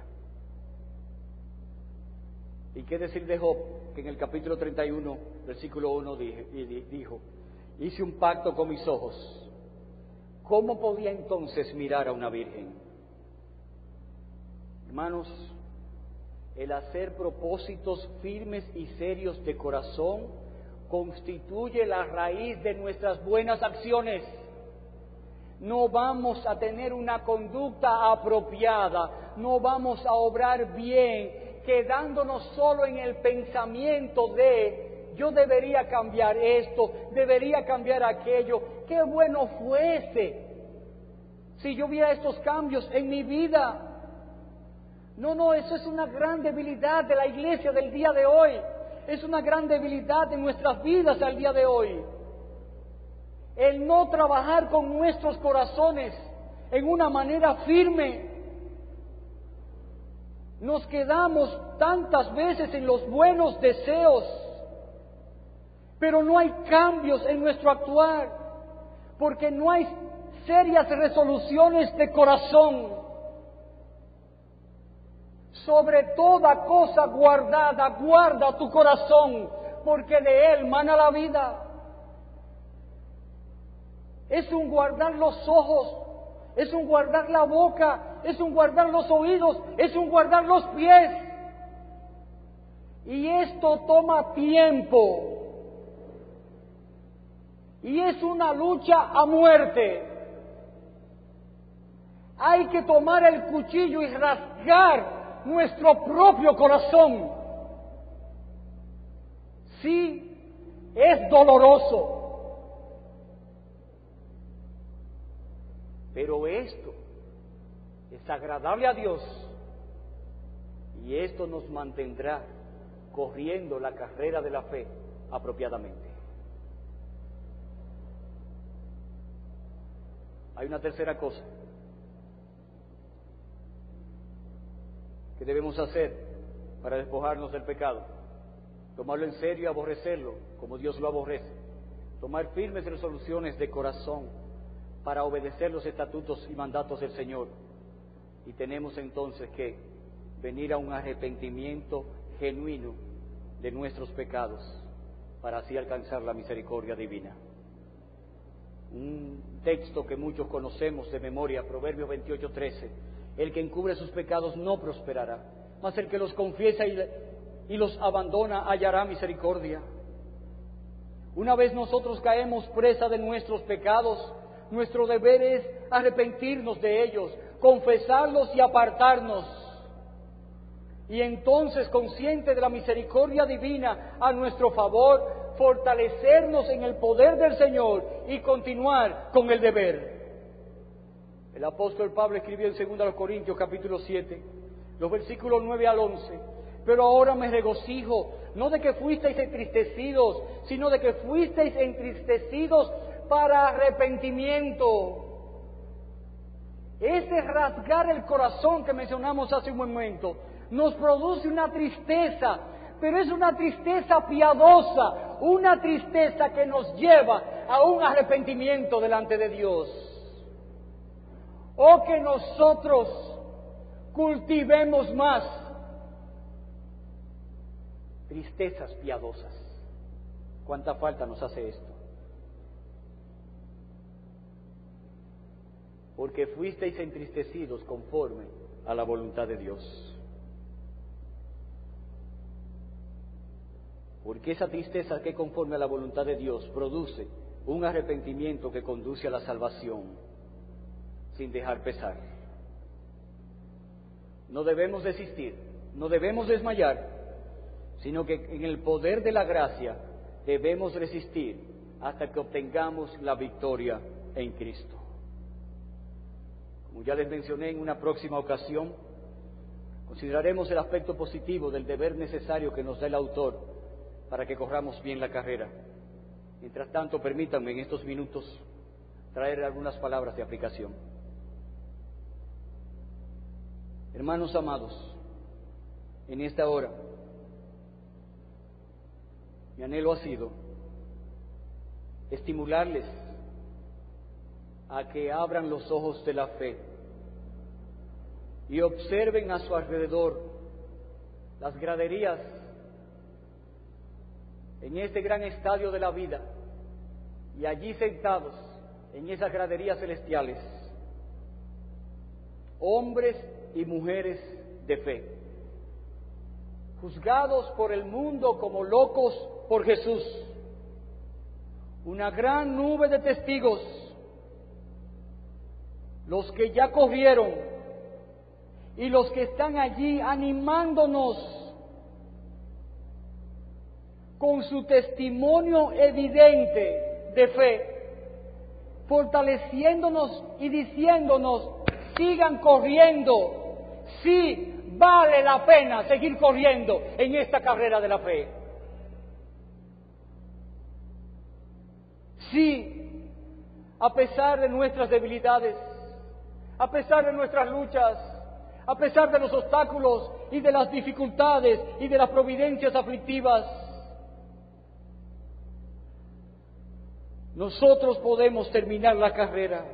¿Y qué decir de Job? Que en el capítulo treinta y uno, versículo uno dijo: hice un pacto con mis ojos. ¿Cómo podía entonces mirar a una virgen? Hermanos, el hacer propósitos firmes y serios de corazón constituye la raíz de nuestras buenas acciones. No vamos a tener una conducta apropiada, no vamos a obrar bien, quedándonos solo en el pensamiento de: yo debería cambiar esto, debería cambiar aquello, qué bueno fuese si yo viera estos cambios en mi vida. No, no, eso es una gran debilidad de la iglesia del día de hoy. Es una gran debilidad de nuestras vidas al día de hoy. El no trabajar con nuestros corazones en una manera firme. Nos quedamos tantas veces en los buenos deseos, pero no hay cambios en nuestro actuar, porque no hay serias resoluciones de corazón. Sobre toda cosa guardada, guarda tu corazón, porque de él mana la vida. Es un guardar los ojos, es un guardar la boca, es un guardar los oídos, es un guardar los pies. Y esto toma tiempo. Y es una lucha a muerte. Hay que tomar el cuchillo y rasgar nuestro propio corazón. Sí, es doloroso, pero esto es agradable a Dios y esto nos mantendrá corriendo la carrera de la fe apropiadamente. Hay una tercera cosa que debemos hacer para despojarnos del pecado: tomarlo en serio y aborrecerlo como Dios lo aborrece, tomar firmes resoluciones de corazón para obedecer los estatutos y mandatos del Señor. Y tenemos entonces que venir a un arrepentimiento genuino de nuestros pecados para así alcanzar la misericordia divina. Un texto que muchos conocemos de memoria, Proverbios veintiocho, trece: el que encubre sus pecados no prosperará, mas el que los confiesa y, y los abandona hallará misericordia. Una vez nosotros caemos presa de nuestros pecados, nuestro deber es arrepentirnos de ellos, confesarlos y apartarnos. Y entonces, consciente de la misericordia divina a nuestro favor, fortalecernos en el poder del Señor y continuar con el deber. El apóstol Pablo escribió en segunda Corintios capítulo siete, los versículos nueve al once: pero ahora me regocijo, no de que fuisteis entristecidos, sino de que fuisteis entristecidos para arrepentimiento. Ese rasgar el corazón que mencionamos hace un momento nos produce una tristeza, pero es una tristeza piadosa, una tristeza que nos lleva a un arrepentimiento delante de Dios. O que nosotros cultivemos más tristezas piadosas. ¿Cuánta falta nos hace esto? Porque fuisteis entristecidos conforme a la voluntad de Dios. Porque esa tristeza que conforme a la voluntad de Dios produce un arrepentimiento que conduce a la salvación sin dejar pesar. No debemos desistir, no debemos desmayar, sino que en el poder de la gracia debemos resistir hasta que obtengamos la victoria en Cristo. Como ya les mencioné, en una próxima ocasión consideraremos el aspecto positivo del deber necesario que nos da el autor para que corramos bien la carrera. Mientras tanto, permítanme en estos minutos traer algunas palabras de aplicación. Hermanos amados, en esta hora, mi anhelo ha sido estimularles a que abran los ojos de la fe y observen a su alrededor las graderías en este gran estadio de la vida, y allí sentados en esas graderías celestiales, hombres y mujeres de fe, juzgados por el mundo como locos por Jesús, una gran nube de testigos, los que ya corrieron y los que están allí animándonos con su testimonio evidente de fe, fortaleciéndonos y diciéndonos: sigan corriendo. Sí, vale la pena seguir corriendo en esta carrera de la fe. Sí, a pesar de nuestras debilidades, a pesar de nuestras luchas, a pesar de los obstáculos y de las dificultades y de las providencias aflictivas, nosotros podemos terminar la carrera.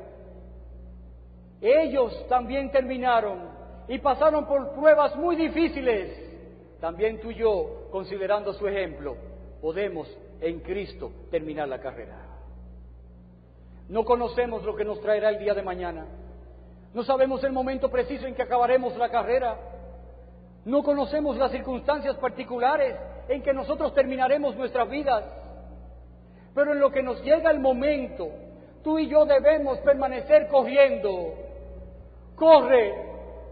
Ellos también terminaron y pasaron por pruebas muy difíciles. También tú y yo, considerando su ejemplo, podemos en Cristo terminar la carrera. No conocemos lo que nos traerá el día de mañana. No sabemos el momento preciso en que acabaremos la carrera. No conocemos las circunstancias particulares en que nosotros terminaremos nuestras vidas. Pero en lo que nos llega el momento, tú y yo debemos permanecer corriendo. Corre.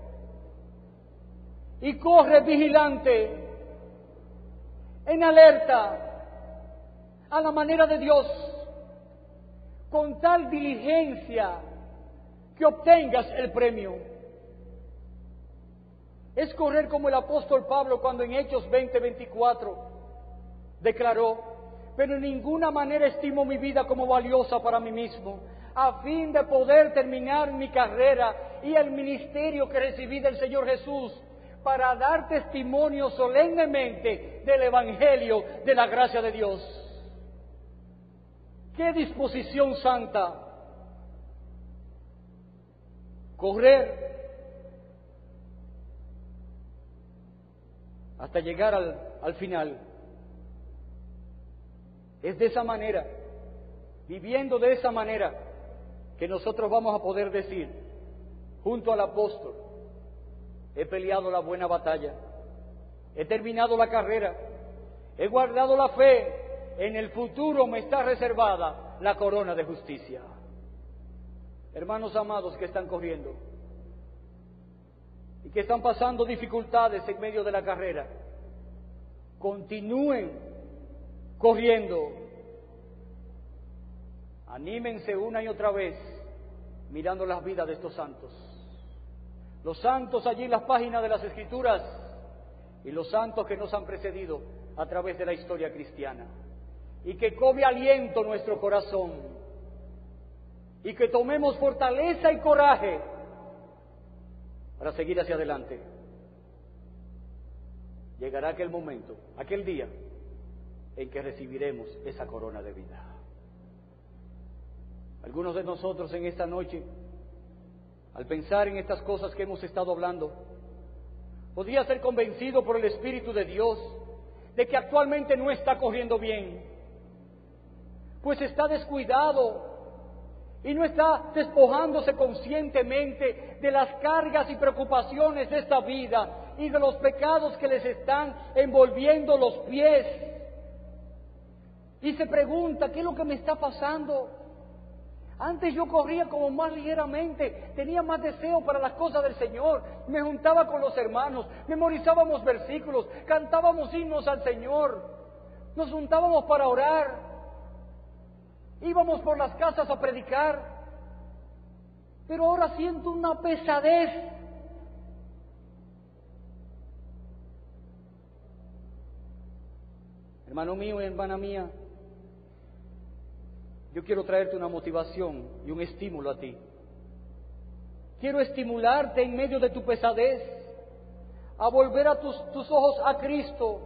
Y corre vigilante, en alerta, a la manera de Dios, con tal diligencia que obtengas el premio. Es correr como el apóstol Pablo cuando en Hechos veinte veinticuatro declaró: pero en ninguna manera estimo mi vida como valiosa para mí mismo, a fin de poder terminar mi carrera y el ministerio que recibí del Señor Jesús, para dar testimonio solemnemente del Evangelio de la gracia de Dios. ¡Qué disposición santa! Correr hasta llegar al, al final. Es de esa manera, viviendo de esa manera, que nosotros vamos a poder decir, junto al apóstol: he peleado la buena batalla, he terminado la carrera, he guardado la fe, en el futuro me está reservada la corona de justicia. hermanos amados que están corriendo y que están pasando dificultades en medio de la carrera, continúen corriendo. Anímense una y otra vez mirando las vidas de estos santos. Los santos allí en las páginas de las Escrituras y los santos que nos han precedido a través de la historia cristiana. Y que cobre aliento nuestro corazón y que tomemos fortaleza y coraje para seguir hacia adelante. Llegará aquel momento, aquel día en que recibiremos esa corona de vida. Algunos de nosotros en esta noche, al pensar en estas cosas que hemos estado hablando, podría ser convencido por el Espíritu de Dios de que actualmente no está corriendo bien, pues está descuidado y no está despojándose conscientemente de las cargas y preocupaciones de esta vida y de los pecados que les están envolviendo los pies. Y se pregunta, ¿qué es lo que me está pasando? Antes yo corría como más ligeramente, tenía más deseo para las cosas del Señor, me juntaba con los hermanos, memorizábamos versículos, cantábamos himnos al Señor, nos juntábamos para orar, íbamos por las casas a predicar, pero ahora siento una pesadez. Hermano mío y hermana mía, yo quiero traerte una motivación y un estímulo a ti. Quiero estimularte en medio de tu pesadez a volver a tus, tus ojos a Cristo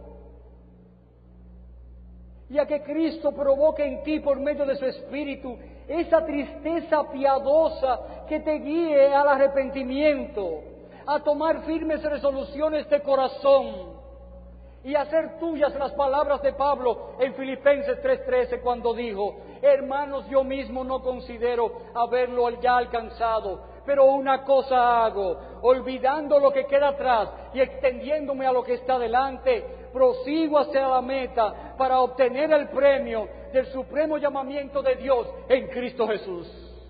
y a que Cristo provoque en ti por medio de su Espíritu esa tristeza piadosa que te guíe al arrepentimiento, a tomar firmes resoluciones de corazón y hacer tuyas las palabras de Pablo en Filipenses tres trece cuando dijo: hermanos, yo mismo no considero haberlo ya alcanzado, pero una cosa hago, olvidando lo que queda atrás y extendiéndome a lo que está delante, prosigo hacia la meta para obtener el premio del supremo llamamiento de Dios en Cristo Jesús.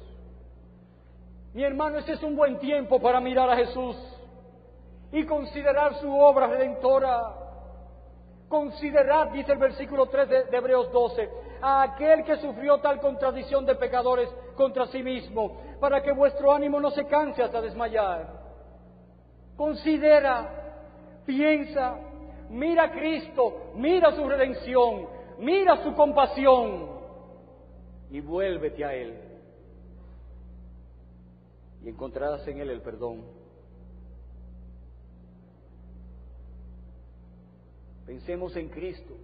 Mi hermano, este es un buen tiempo para mirar a Jesús y considerar su obra redentora. Considerad, dice el versículo tres de, de Hebreos doce, a aquel que sufrió tal contradicción de pecadores contra sí mismo, para que vuestro ánimo no se canse hasta desmayar. Considera, piensa, mira a Cristo, mira su redención, mira su compasión y vuélvete a Él. Y encontrarás en Él el perdón. Pensemos en Cristo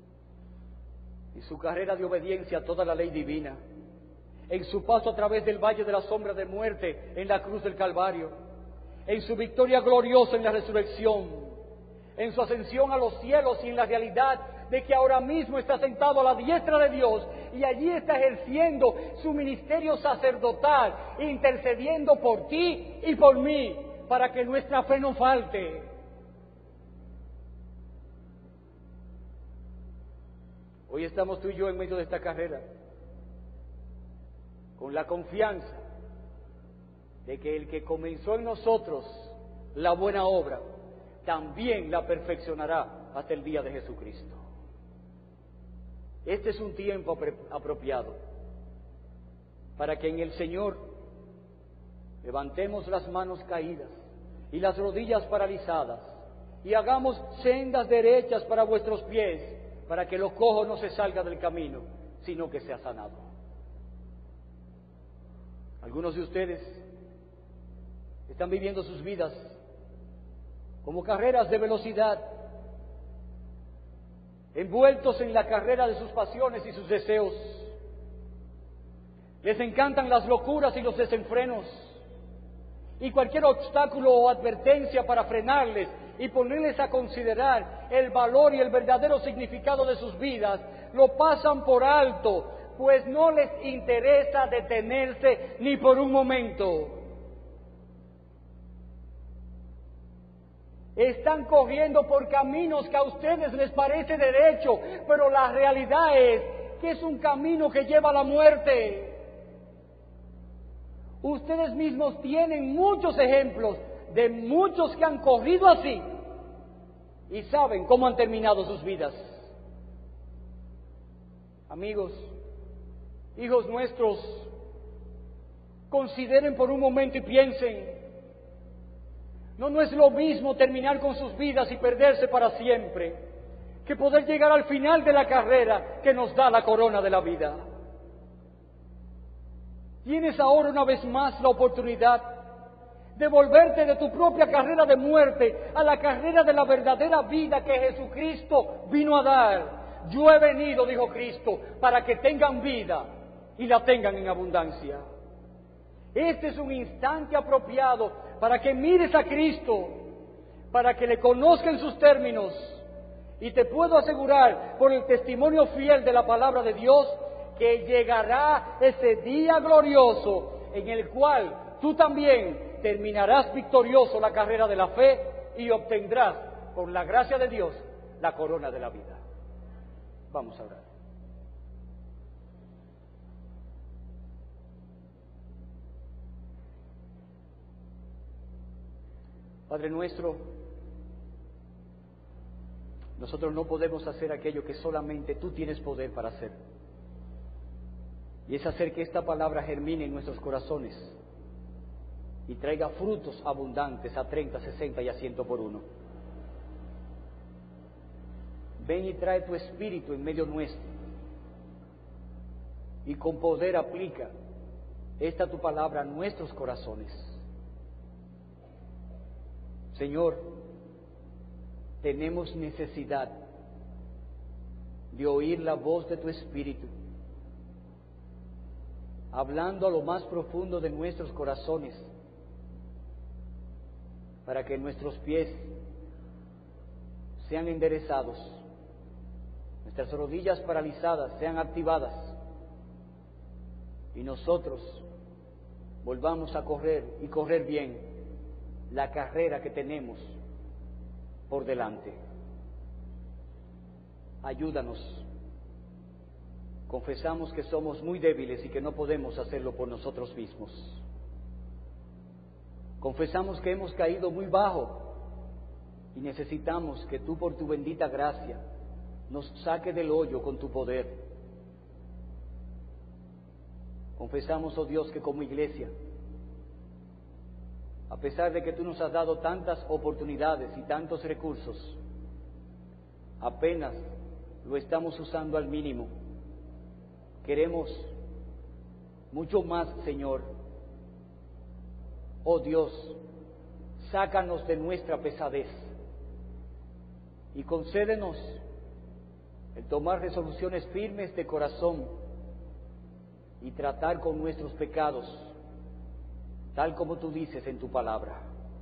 y su carrera de obediencia a toda la ley divina, en su paso a través del valle de la sombra de muerte en la cruz del Calvario, en su victoria gloriosa en la resurrección, en su ascensión a los cielos y en la realidad de que ahora mismo está sentado a la diestra de Dios y allí está ejerciendo su ministerio sacerdotal, intercediendo por ti y por mí, para que nuestra fe no falte. Hoy estamos tú y yo en medio de esta carrera, con la confianza de que el que comenzó en nosotros la buena obra, también la perfeccionará hasta el día de Jesucristo. Este es un tiempo apropiado para que en el Señor levantemos las manos caídas y las rodillas paralizadas y hagamos sendas derechas para vuestros pies, para que lo cojo no se salga del camino, sino que sea sanado. Algunos de ustedes están viviendo sus vidas como carreras de velocidad, envueltos en la carrera de sus pasiones y sus deseos. Les encantan las locuras y los desenfrenos, y cualquier obstáculo o advertencia para frenarles y ponerles a considerar el valor y el verdadero significado de sus vidas, lo pasan por alto, pues no les interesa detenerse ni por un momento. Están corriendo por caminos que a ustedes les parece derecho, pero la realidad es que es un camino que lleva a la muerte. Ustedes mismos tienen muchos ejemplos de muchos que han corrido así y saben cómo han terminado sus vidas. Amigos, hijos nuestros, consideren por un momento y piensen, no, no es lo mismo terminar con sus vidas y perderse para siempre, que poder llegar al final de la carrera que nos da la corona de la vida. Tienes ahora una vez más la oportunidad de volverte de tu propia carrera de muerte a la carrera de la verdadera vida que Jesucristo vino a dar. Yo he venido, dijo Cristo, para que tengan vida y la tengan en abundancia. Este es un instante apropiado para que mires a Cristo, para que le conozca en sus términos. Y te puedo asegurar, por el testimonio fiel de la palabra de Dios, que llegará ese día glorioso en el cual tú también terminarás victorioso la carrera de la fe y obtendrás, por la gracia de Dios, la corona de la vida. Vamos a orar. Padre nuestro, nosotros no podemos hacer aquello que solamente tú tienes poder para hacer. Y es hacer que esta palabra germine en nuestros corazones y traiga frutos abundantes a treinta, sesenta y a ciento por uno. Ven y trae tu espíritu en medio nuestro y con poder aplica esta tu palabra a nuestros corazones. Señor, tenemos necesidad de oír la voz de tu espíritu, hablando a lo más profundo de nuestros corazones, para que nuestros pies sean enderezados, nuestras rodillas paralizadas sean activadas y nosotros volvamos a correr y correr bien la carrera que tenemos por delante. Ayúdanos. Confesamos que somos muy débiles y que no podemos hacerlo por nosotros mismos. Confesamos que hemos caído muy bajo y necesitamos que tú, por tu bendita gracia, nos saque del hoyo con tu poder. Confesamos, oh Dios, que como iglesia, a pesar de que tú nos has dado tantas oportunidades y tantos recursos, apenas lo estamos usando al mínimo. Queremos mucho más, Señor. Oh Dios, sácanos de nuestra pesadez y concédenos el tomar resoluciones firmes de corazón y tratar con nuestros pecados, tal como tú dices en tu palabra.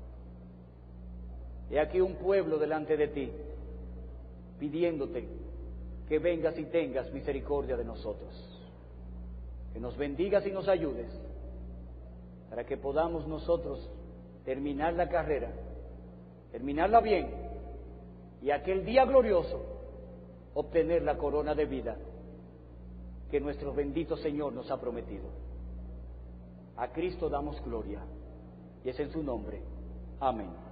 He aquí un pueblo delante de ti, pidiéndote que vengas y tengas misericordia de nosotros, que nos bendigas y nos ayudes, para que podamos nosotros terminar la carrera, terminarla bien, y aquel día glorioso obtener la corona de vida que nuestro bendito Señor nos ha prometido. A Cristo damos gloria, y es en su nombre. Amén.